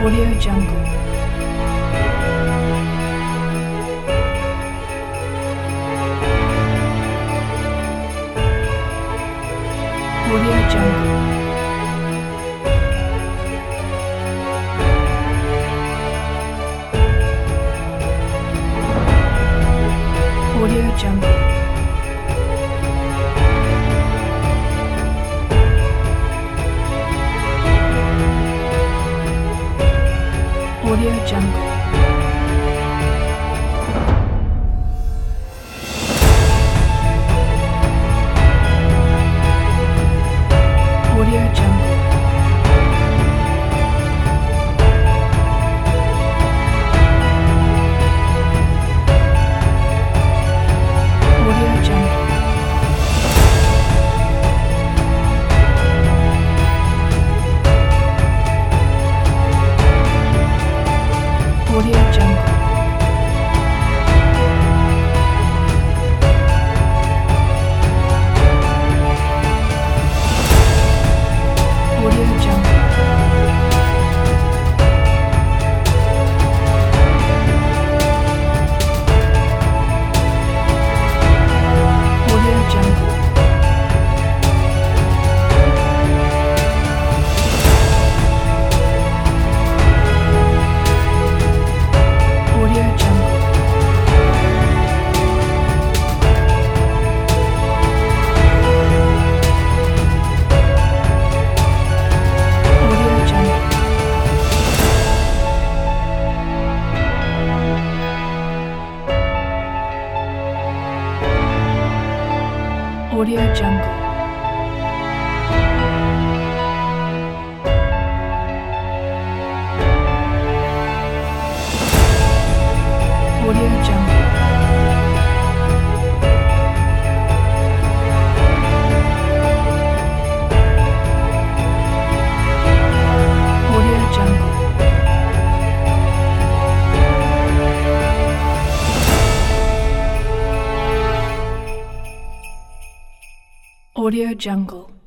Audio Jungle. Audio Jungle. Audio Jungle. Audio Jungle. Audio Jungle. Audio Jungle. Audio Jungle. Audio Jungle. Audio Jungle. Audio Jungle. Audio Jungle. Audio Jungle. Audio Jungle. Audio Jungle. Audio Jungle.